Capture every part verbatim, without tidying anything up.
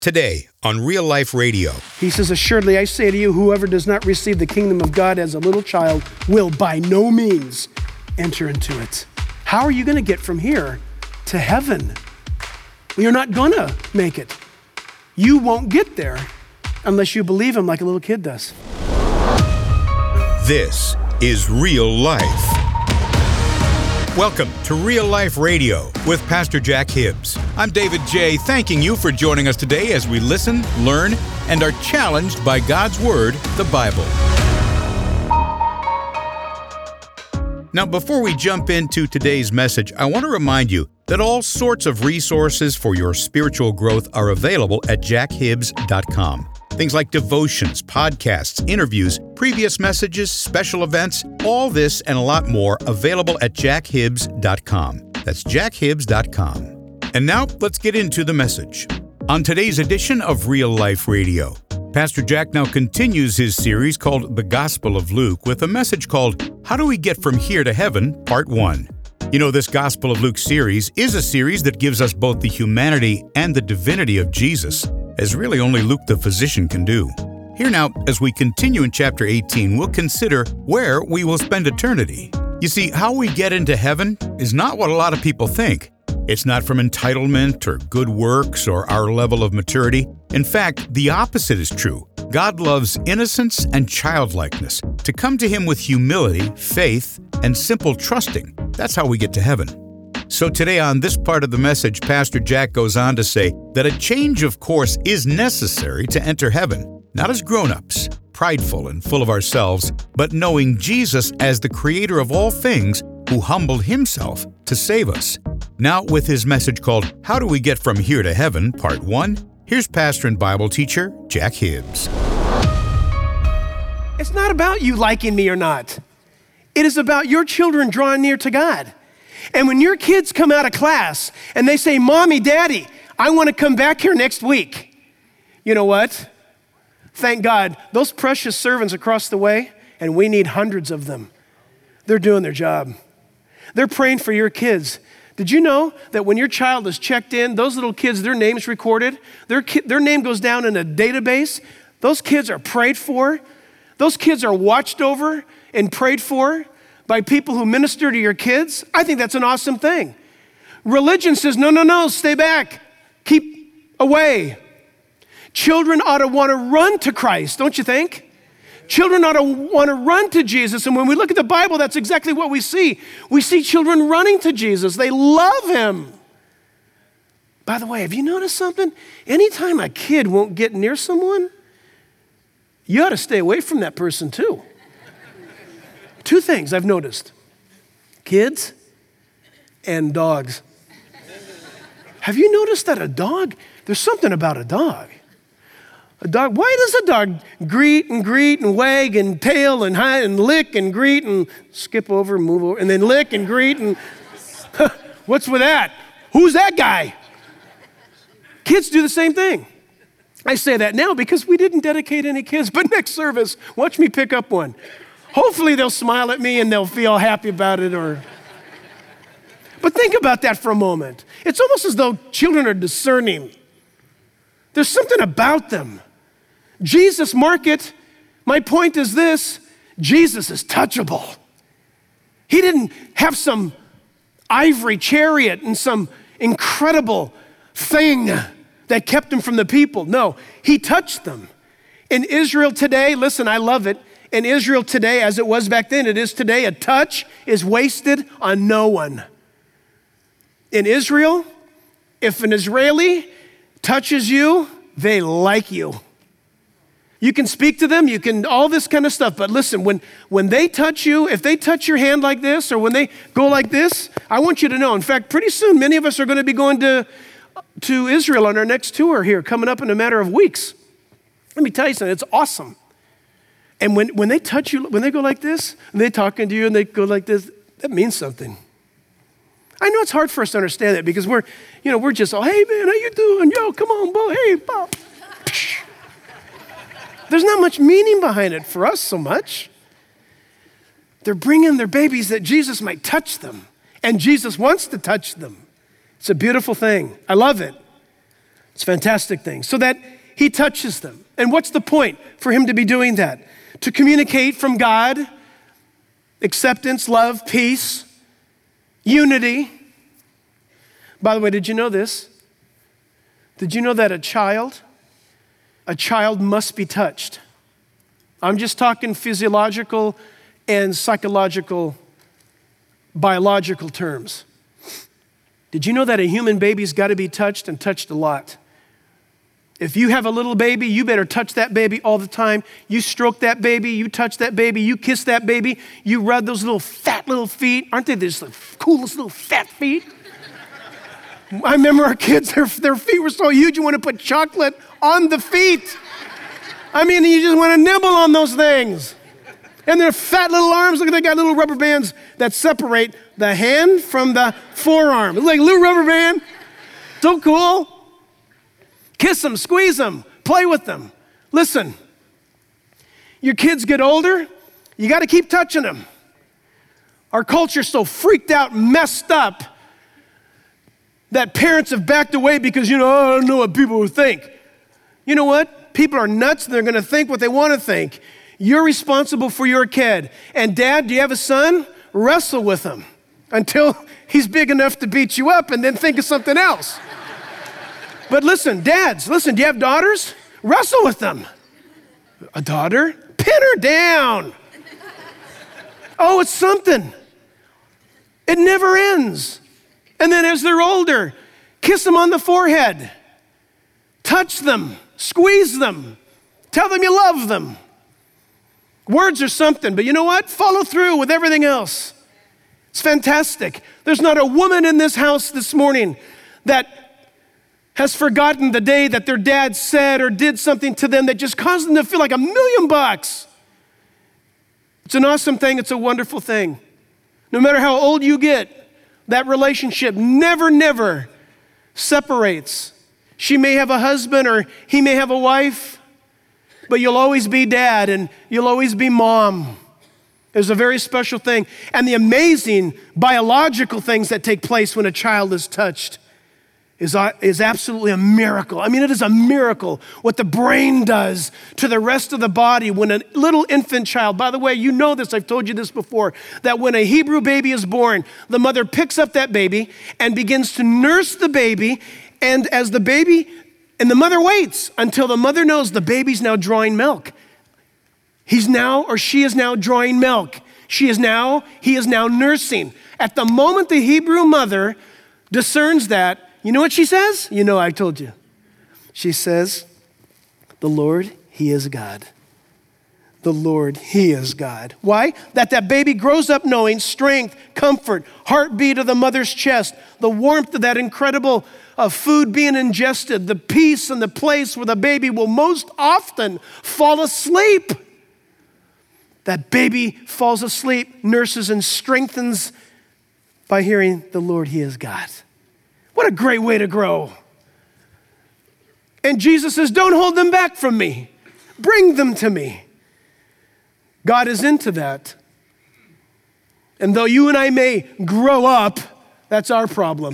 Today on Real Life Radio. He says, assuredly, I say to you, whoever does not receive the kingdom of God as a little child will by no means enter into it. How are you going to get from here to heaven? You're not going to make it. You won't get there unless you believe him like a little kid does. This is Real Life. Welcome to Real Life Radio with Pastor Jack Hibbs. I'm David J., thanking you for joining us today as we listen, learn, and are challenged by God's Word, the Bible. Now, before we jump into today's message, I want to remind you that all sorts of resources for your spiritual growth are available at jack hibbs dot com. Things like devotions, podcasts, interviews, previous messages, special events, all this and a lot more available at jack hibbs dot com. That's jack hibbs dot com. And now, let's get into the message. On today's edition of Real Life Radio, Pastor Jack now continues his series called The Gospel of Luke with a message called How Do We Get From Here to Heaven, Part one. You know, this Gospel of Luke series is a series that gives us both the humanity and the divinity of Jesus, as really only Luke the physician can do. Here now, as we continue in chapter eighteen, we'll consider where we will spend eternity. You see, how we get into heaven is not what a lot of people think. It's not from entitlement or good works or our level of maturity. In fact, the opposite is true. God loves innocence and childlikeness. To come to Him with humility, faith, and simple trusting, that's how we get to heaven. So today on this part of the message, Pastor Jack goes on to say that a change of course is necessary to enter heaven, not as grown-ups, prideful and full of ourselves, but knowing Jesus as the creator of all things who humbled Himself to save us. Now with his message called How Do We Get From Here to Heaven, Part one, here's pastor and Bible teacher Jack Hibbs. It's not about you liking me or not. It is about your children drawing near to God. And when your kids come out of class and they say, Mommy, Daddy, I want to come back here next week. You know what? Thank God, those precious servants across the way, and we need hundreds of them, they're doing their job. They're praying for your kids. Did you know that when your child is checked in, those little kids, their name's recorded, their, ki- their name goes down in a database, those kids are prayed for, those kids are watched over and prayed for by people who minister to your kids? I think that's an awesome thing. Religion says, no, no, no, stay back, keep away. Children ought to want to run to Christ, don't you think? Children ought to want to run to Jesus. And when we look at the Bible, that's exactly what we see. We see children running to Jesus. They love Him. By the way, have you noticed something? Anytime a kid won't get near someone, you ought to stay away from that person too. Two things I've noticed. Kids and dogs. Have you noticed that a dog, there's something about a dog. A dog, why does a dog greet and greet and wag and tail and hide and lick and greet and skip over and move over and then lick and greet and what's with that? Who's that guy? Kids do the same thing. I say that now because we didn't dedicate any kids, but next service, watch me pick up one. Hopefully they'll smile at me and they'll feel happy about it or... But think about that for a moment. It's almost as though children are discerning. There's something about them. Jesus, mark it. My point is this, Jesus is touchable. He didn't have some ivory chariot and some incredible thing that kept him from the people. No, he touched them. In Israel today, listen, I love it. In Israel today, as it was back then, it is today, a touch is wasted on no one. In Israel, if an Israeli touches you, they like you. You can speak to them, you can, all this kind of stuff, but listen, when, when they touch you, if they touch your hand like this, or when they go like this, I want you to know, in fact, pretty soon, many of us are going to be going to, to Israel on our next tour here, coming up in a matter of weeks. Let me tell you something, it's awesome. And when, when they touch you, when they go like this, and they're talking to you, and they go like this, that means something. I know it's hard for us to understand that because we're, you know, we're just all, hey man, how you doing? Yo, come on, boy, hey, pop. There's not much meaning behind it for us so much. They're bringing their babies that Jesus might touch them, and Jesus wants to touch them. It's a beautiful thing. I love it. It's a fantastic thing. So that he touches them. And what's the point for him to be doing that? To communicate from God, acceptance, love, peace, unity. By the way, did you know this? Did you know that a child, a child must be touched? I'm just talking physiological and psychological, biological terms. Did you know that a human baby's got to be touched and touched a lot? If you have a little baby, you better touch that baby all the time. You stroke that baby, you touch that baby, you kiss that baby, you rub those little fat little feet. Aren't they just the coolest little fat feet? I remember our kids, their, their feet were so huge, you want to put chocolate on the feet. I mean, you just want to nibble on those things. And their fat little arms, look, they got little rubber bands that separate the hand from the forearm. It's like a little rubber band. So cool. Kiss them, squeeze them, play with them. Listen, your kids get older, you got to keep touching them. Our culture's so freaked out, messed up, that parents have backed away because, you know, oh, I don't know what people will think. You know what? People are nuts and they're going to think what they want to think. You're responsible for your kid. And dad, do you have a son? Wrestle with him until he's big enough to beat you up and then think of something else. But listen, dads, listen, do you have daughters? Wrestle with them. A daughter? Pin her down. Oh, it's something. It never ends. And then as they're older, kiss them on the forehead. Touch them. Squeeze them. Tell them you love them. Words are something, but you know what? Follow through with everything else. It's fantastic. There's not a woman in this house this morning that has forgotten the day that their dad said or did something to them that just caused them to feel like a million bucks. It's an awesome thing. It's a wonderful thing. No matter how old you get, that relationship never, never separates. She may have a husband or he may have a wife, but you'll always be dad and you'll always be mom. It's a very special thing. And the amazing biological things that take place when a child is touched is, is absolutely a miracle. I mean, it is a miracle what the brain does to the rest of the body when a little infant child, by the way, you know this, I've told you this before, that when a Hebrew baby is born, the mother picks up that baby and begins to nurse the baby, and as the baby, and the mother waits until the mother knows the baby's now drawing milk. He's now, or she is now drawing milk. She is now, he is now nursing. At the moment the Hebrew mother discerns that, you know what she says? You know, I told you. She says, the Lord, he is God. The Lord, he is God. Why? That that baby grows up knowing strength, comfort, heartbeat of the mother's chest, the warmth of that incredible of food being ingested, the peace and the place where the baby will most often fall asleep. That baby falls asleep, nurses and strengthens by hearing the Lord, he is God. What a great way to grow. And Jesus says, don't hold them back from me. Bring them to me. God is into that. And though you and I may grow up, that's our problem.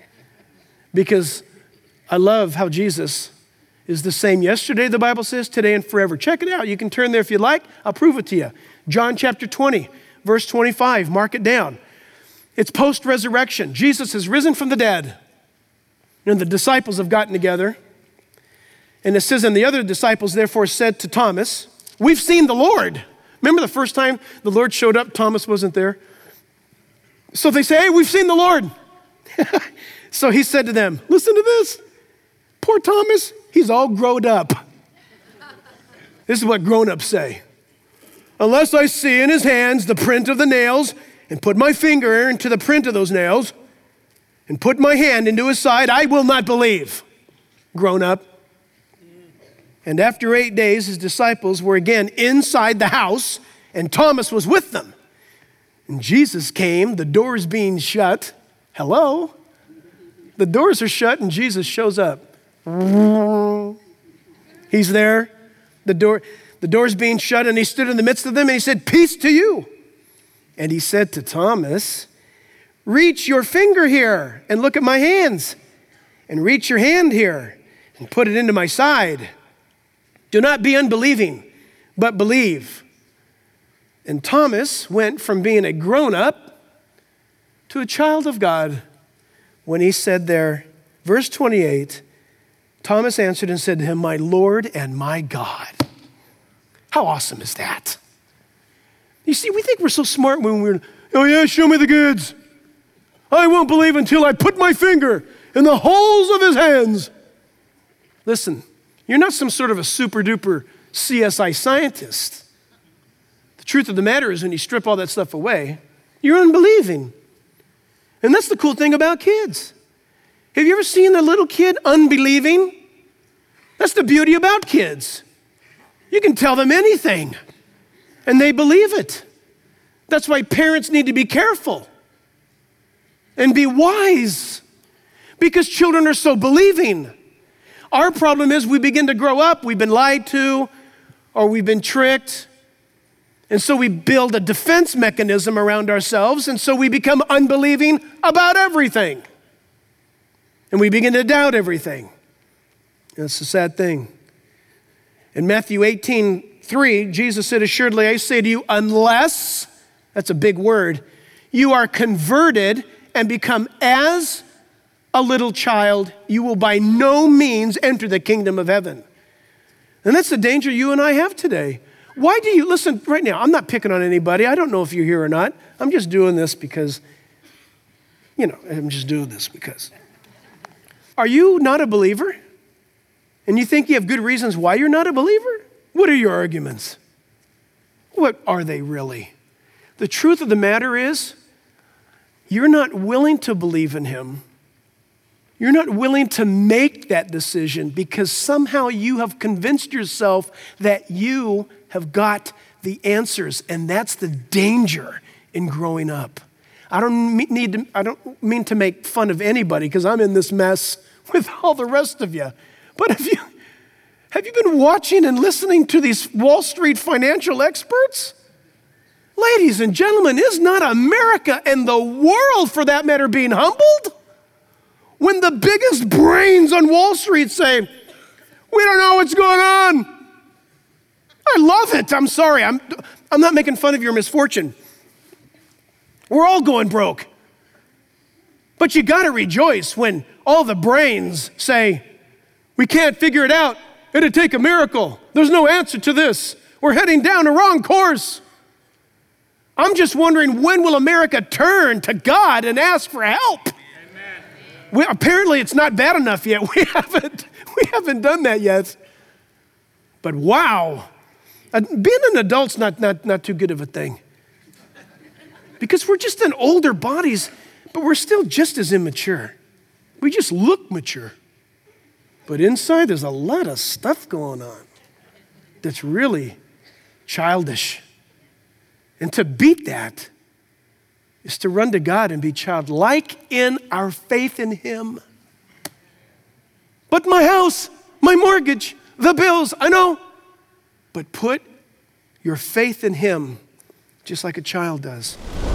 Because I love how Jesus is the same yesterday, the Bible says, today and forever. Check it out. You can turn there if you like. I'll prove it to you. John chapter twenty, verse twenty-five. Mark it down. It's post-resurrection. Jesus has risen from the dead. And the disciples have gotten together. And it says, and the other disciples therefore said to Thomas, we've seen the Lord. Remember the first time the Lord showed up, Thomas wasn't there? So they say, hey, we've seen the Lord. So he said to them, listen to this. Poor Thomas, he's all grown up. This is what grown-ups say. Unless I see in his hands the print of the nails and put my finger into the print of those nails and put my hand into his side, I will not believe. Grown up. And after eight days, his disciples were again inside the house, and Thomas was with them. And Jesus came, the doors being shut. Hello? The doors are shut, and Jesus shows up. He's there. The door, the door's being shut, and he stood in the midst of them, and he said, peace to you. And he said to Thomas, reach your finger here and look at my hands, and reach your hand here and put it into my side. Do not be unbelieving, but believe. And Thomas went from being a grown-up to a child of God when he said there, verse twenty-eight, Thomas answered and said to him, my Lord and my God. How awesome is that? You see, we think we're so smart when we're, oh yeah, show me the goods. I won't believe until I put my finger in the holes of his hands. Listen, you're not some sort of a super duper C S I scientist. The truth of the matter is when you strip all that stuff away, you're unbelieving. And that's the cool thing about kids. Have you ever seen a little kid unbelieving? That's the beauty about kids. You can tell them anything, and they believe it. That's why parents need to be careful and be wise, because children are so believing. Our problem is we begin to grow up, we've been lied to, or we've been tricked, and so we build a defense mechanism around ourselves, and so we become unbelieving about everything. And we begin to doubt everything. That's a sad thing. In Matthew eighteen three, Jesus said, assuredly, I say to you, unless, that's a big word, you are converted and become as a little child, you will by no means enter the kingdom of heaven. And that's the danger you and I have today. Why do you, listen, right now, I'm not picking on anybody. I don't know if you're here or not. I'm just doing this because, you know, I'm just doing this because. Are you not a believer? And you think you have good reasons why you're not a believer? What are your arguments? What are they really? The truth of the matter is, you're not willing to believe in him. You're not willing to make that decision because somehow you have convinced yourself that you have got the answers, and that's the danger in growing up. I don't need to, I don't mean to make fun of anybody because I'm in this mess with all the rest of you. But have you, have you been watching and listening to these Wall Street financial experts? Ladies and gentlemen, is not America and the world, for that matter, being humbled? When the biggest brains on Wall Street say, we don't know what's going on. I love it. I'm sorry. I'm, I'm not making fun of your misfortune. We're all going broke. But you got to rejoice when all the brains say, we can't figure it out. It'd take a miracle. There's no answer to this. We're heading down a wrong course. I'm just wondering, when will America turn to God and ask for help? Amen. We, apparently it's not bad enough yet. We haven't, we haven't done that yet. But wow, uh, being an adult's not, not, not too good of a thing. Because we're just in older bodies, but we're still just as immature. We just look mature. But inside there's a lot of stuff going on that's really childish. And to beat that is to run to God and be childlike in our faith in him. But my house, my mortgage, the bills, I know. But put your faith in him just like a child does.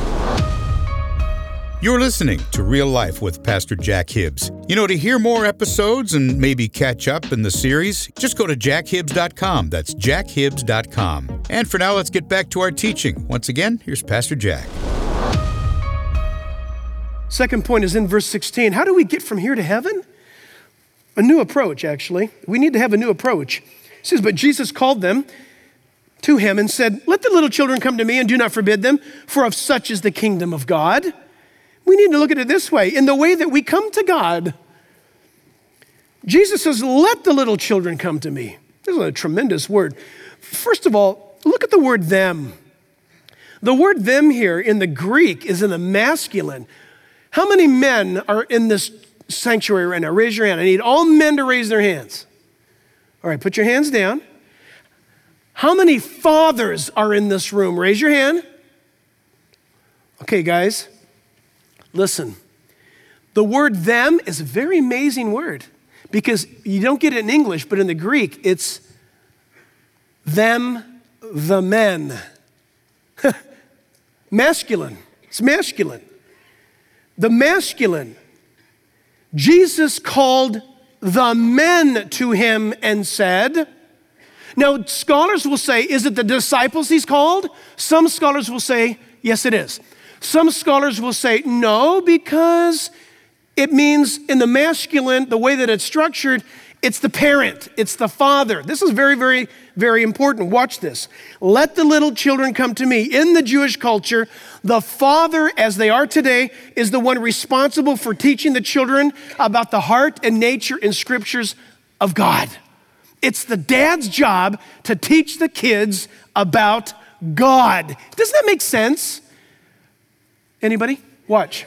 You're listening to Real Life with Pastor Jack Hibbs. You know, to hear more episodes and maybe catch up in the series, just go to jack hibbs dot com. That's jack hibbs dot com. And for now, let's get back to our teaching. Once again, here's Pastor Jack. Second point is in verse sixteen. How do we get from here to heaven? A new approach, actually. We need to have a new approach. It says, but Jesus called them to him and said, let the little children come to me and do not forbid them, for of such is the kingdom of God. We need to look at it this way. In the way that we come to God, Jesus says, let the little children come to me. This is a tremendous word. First of all, look at the word them. The word them here in the Greek is in the masculine. How many men are in this sanctuary right now? Raise your hand. I need all men to raise their hands. All right, put your hands down. How many fathers are in this room? Raise your hand. Okay, guys. Listen, the word them is a very amazing word because you don't get it in English, but in the Greek, it's them, the men. Masculine. It's masculine. The masculine. Jesus called the men to him and said, now scholars will say, is it the disciples he's called? Some scholars will say, yes, it is. Some scholars will say, no, because it means in the masculine, the way that it's structured, it's the parent, it's the father. This is very, very, very important. Watch this. Let the little children come to me. In the Jewish culture, the father, as they are today, is the one responsible for teaching the children about the heart and nature and scriptures of God. It's the dad's job to teach the kids about God. Doesn't that make sense? Anybody? Watch.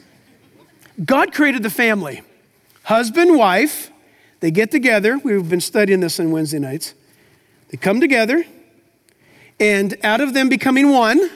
God created the family. Husband, wife, they get together. We've been studying this on Wednesday nights. They come together, and out of them becoming one,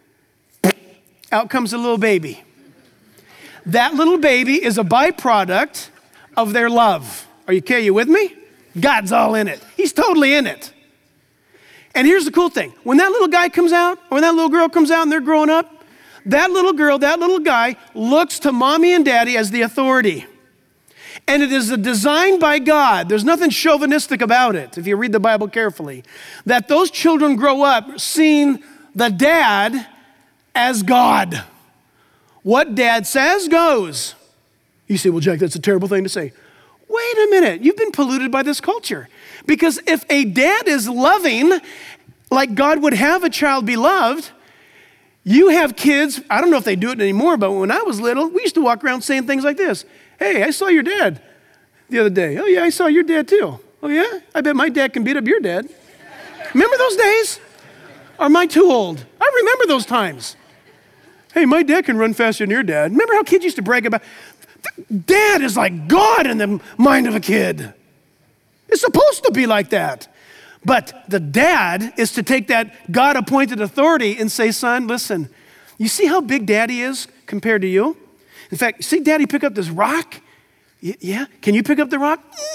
out comes a little baby. That little baby is a byproduct of their love. Are you, okay, you with me? God's all in it. He's totally in it. And here's the cool thing. When that little guy comes out, or when that little girl comes out and they're growing up, that little girl, that little guy looks to mommy and daddy as the authority. And it is a design by God. There's nothing chauvinistic about it, if you read the Bible carefully, that those children grow up seeing the dad as God. What dad says goes. You say, well, Jack, that's a terrible thing to say. Wait a minute, you've been polluted by this culture. Because if a dad is loving, like God would have a child be loved, you have kids, I don't know if they do it anymore, but when I was little, we used to walk around saying things like this. Hey, I saw your dad the other day. Oh yeah, I saw your dad too. Oh yeah? I bet my dad can beat up your dad. Remember those days? Or am I too old? I remember those times. Hey, my dad can run faster than your dad. Remember how kids used to brag about, dad is like God in the mind of a kid. It's supposed to be like that. But the dad is to take that God-appointed authority and say, son, listen, you see how big daddy is compared to you? In fact, see daddy pick up this rock? Y- yeah? Can you pick up the rock?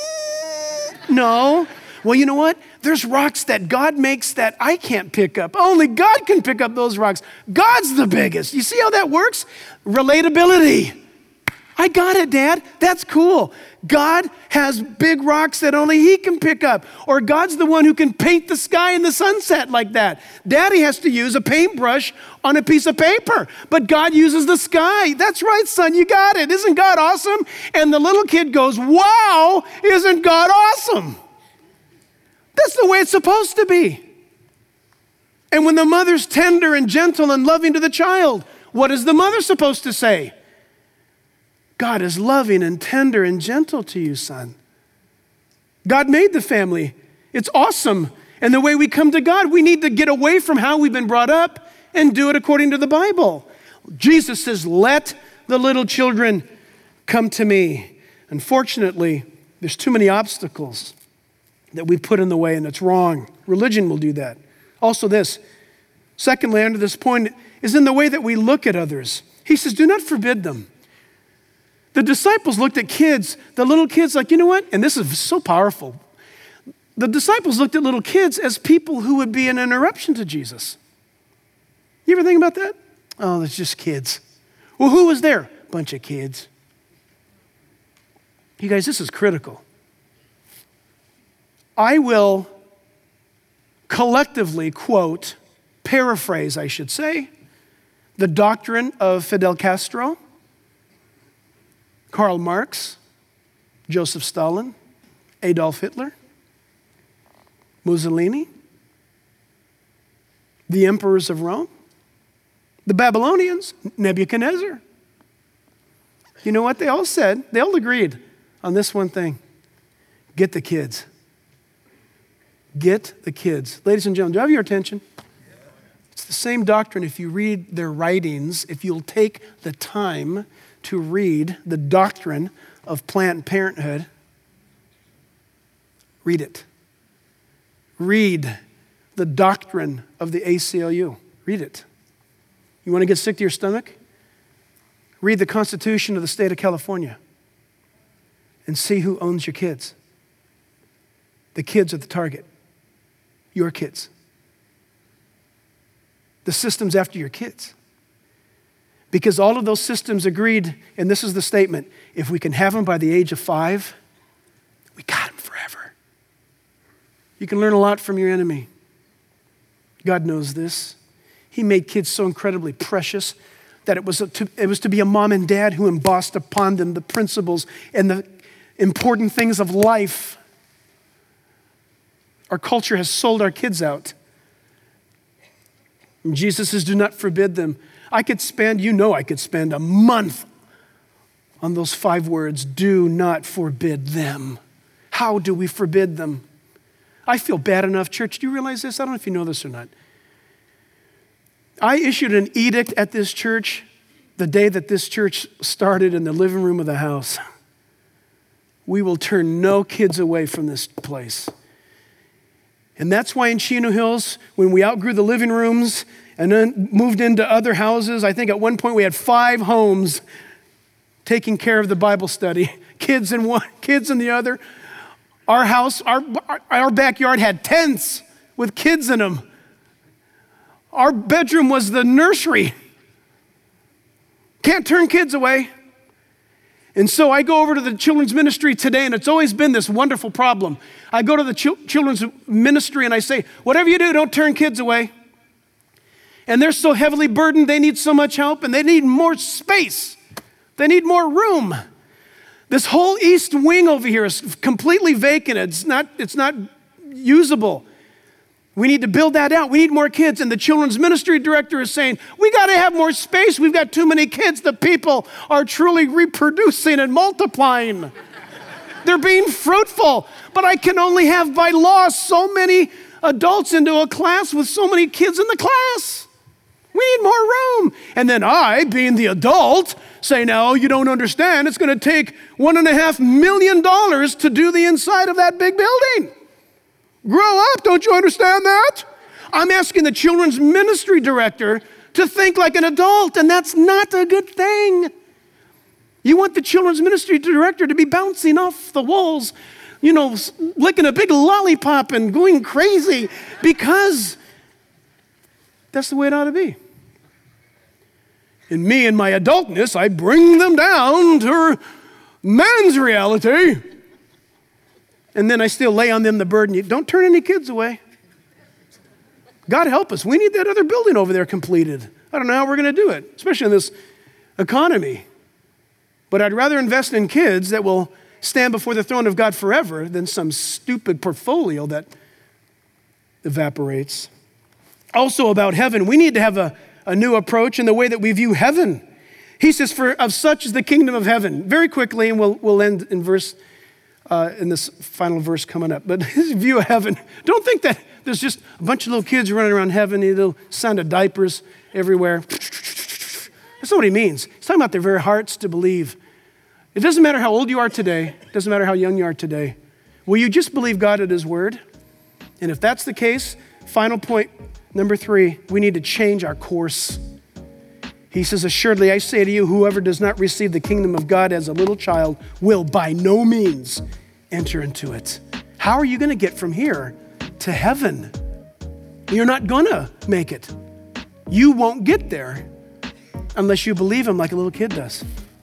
No. Well, you know what? There's rocks that God makes that I can't pick up. Only God can pick up those rocks. God's the biggest. You see how that works? Relatability. I got it, Dad. That's cool. God has big rocks that only he can pick up. Or God's the one who can paint the sky in the sunset like that. Daddy has to use a paintbrush on a piece of paper, but God uses the sky. That's right, son, you got it. Isn't God awesome? And the little kid goes, wow, isn't God awesome? That's the way it's supposed to be. And when the mother's tender and gentle and loving to the child, what is the mother supposed to say? God is loving and tender and gentle to you, son. God made the family. It's awesome. And the way we come to God, we need to get away from how we've been brought up and do it according to the Bible. Jesus says, let the little children come to me. Unfortunately, there's too many obstacles that we put in the way, and it's wrong. Religion will do that. Also this, secondly, under this point, is in the way that we look at others. He says, do not forbid them. The disciples looked at kids, the little kids like, you know what? And this is so powerful. The disciples looked at little kids as people who would be an interruption to Jesus. You ever think about that? Oh, it's just kids. Well, who was there? Bunch of kids. You guys, this is critical. I will collectively quote, paraphrase, I should say, the doctrine of Fidel Castro, Karl Marx, Joseph Stalin, Adolf Hitler, Mussolini, the emperors of Rome, the Babylonians, Nebuchadnezzar. You know what they all said? They all agreed on this one thing. Get the kids. Get the kids. Ladies and gentlemen, do I have your attention? It's the same doctrine if you read their writings, if you'll take the time to read the doctrine of Planned Parenthood. Read it. Read the doctrine of the A C L U. Read it. You want to get sick to your stomach? Read the Constitution of the state of California and see who owns your kids. The kids are the target. Your kids. The system's after your kids. Because all of those systems agreed, and this is the statement, if we can have them by the age of five, You can learn a lot from your enemy. God knows this. He made kids so incredibly precious that it was, a, to, it was to be a mom and dad who embossed upon them the principles and the important things of life. Our culture has sold our kids out. And Jesus says, do not forbid them. I could spend, you know I could spend a month on those five words, do not forbid them. How do we forbid them? I feel bad enough, church. Do you realize this? I don't know if you know this or not. I issued an edict at this church the day that this church started in the living room of the house. We will turn no kids away from this place. And that's why in Chino Hills, when we outgrew the living rooms and then moved into other houses, I think at one point we had five homes taking care of the Bible study. Kids in one, kids in the other. Our house, our, our backyard had tents with kids in them. Our bedroom was the nursery. Can't turn kids away. And so I go over to the children's ministry today, and it's always been this wonderful problem. I go to the ch- children's ministry and I say, whatever you do, don't turn kids away. And they're so heavily burdened, they need so much help, and they need more space. They need more room. This whole east wing over here is completely vacant. It's not, it's not usable. We need to build that out. We need more kids. And the children's ministry director is saying, we got to have more space. We've got too many kids. The people are truly reproducing and multiplying. They're being fruitful. But I can only have by law so many adults into a class with so many kids in the class. We need more room. And then I, being the adult, say, no, you don't understand. It's going to take one and a half million dollars to do the inside of that big building. Grow up, don't you understand that? I'm asking the children's ministry director to think like an adult, and that's not a good thing. You want the children's ministry director to be bouncing off the walls, you know, licking a big lollipop and going crazy because that's the way it ought to be. In me and my adultness, I bring them down to man's reality. And then I still lay on them the burden. You don't turn any kids away. God help us. We need that other building over there completed. I don't know how we're going to do it, especially in this economy. But I'd rather invest in kids that will stand before the throne of God forever than some stupid portfolio that evaporates. Also about heaven, we need to have a, a new approach in the way that we view heaven. He says, for of such is the kingdom of heaven. Very quickly, and we'll, we'll end in verse Uh, in this final verse coming up. But his view of heaven, don't think that there's just a bunch of little kids running around heaven, a little sound of diapers everywhere. That's not what he means. He's talking about their very hearts to believe. It doesn't matter how old you are today. It doesn't matter how young you are today. Will you just believe God at his word? And if that's the case, final point, number three, we need to change our course. He says, assuredly, I say to you, whoever does not receive the kingdom of God as a little child will by no means enter into it. How are you going to get from here to heaven? You're not going to make it. You won't get there unless you believe him like a little kid does.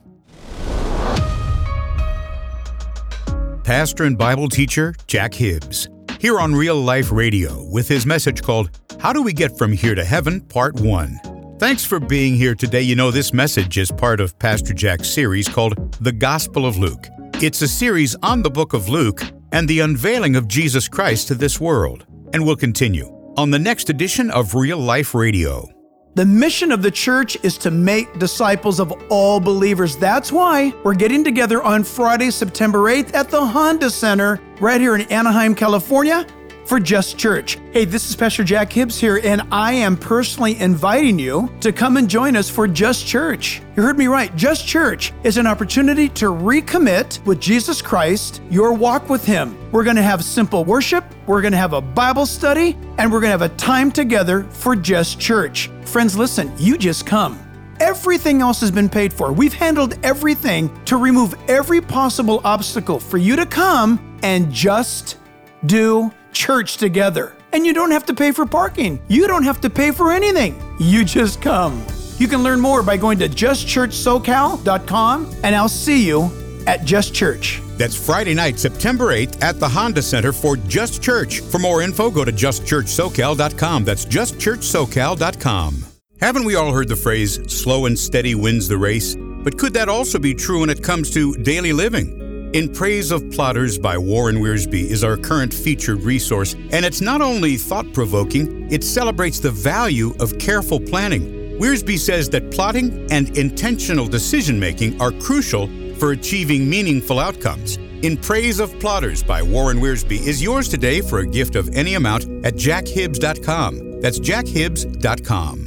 Pastor and Bible teacher Jack Hibbs, here on Real Life Radio with his message called, How Do We Get From Here to Heaven, Part one. Thanks for being here today. You know, this message is part of Pastor Jack's series called The Gospel of Luke. It's a series on the book of Luke and the unveiling of Jesus Christ to this world. And we'll continue on the next edition of Real Life Radio. The mission of the church is to make disciples of all believers. That's why we're getting together on Friday, September eighth at the Honda Center right here in Anaheim, California, for Just Church. Hey, this is Pastor Jack Hibbs here, and I am personally inviting you to come and join us for Just Church. You heard me right. Just Church is an opportunity to recommit with Jesus Christ, your walk with him. We're going to have simple worship, we're going to have a Bible study, and we're going to have a time together for Just Church. Friends, listen, you just come. Everything else has been paid for. We've handled everything to remove every possible obstacle for you to come and just do church together. And you don't have to pay for parking. You don't have to pay for anything. You just come. You can learn more by going to just church socal dot com, and I'll see you at Just Church. That's Friday night, September eighth at the Honda Center for Just Church. For more info, go to just church socal dot com. That's just church socal dot com. Haven't we all heard the phrase, slow and steady wins the race? But could that also be true when it comes to daily living? In Praise of Plotters by Warren Wiersbe is our current featured resource, and it's not only thought-provoking, it celebrates the value of careful planning. Wiersbe says that plotting and intentional decision-making are crucial for achieving meaningful outcomes. In Praise of Plotters by Warren Wiersbe is yours today for a gift of any amount at jack hibbs dot com. That's jack hibbs dot com.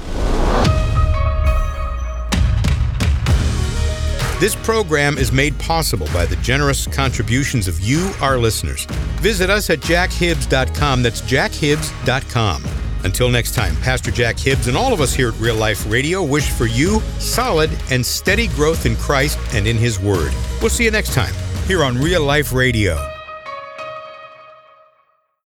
This program is made possible by the generous contributions of you, our listeners. Visit us at jack hibbs dot com. That's jack hibbs dot com. Until next time, Pastor Jack Hibbs and all of us here at Real Life Radio wish for you solid and steady growth in Christ and in His Word. We'll see you next time here on Real Life Radio.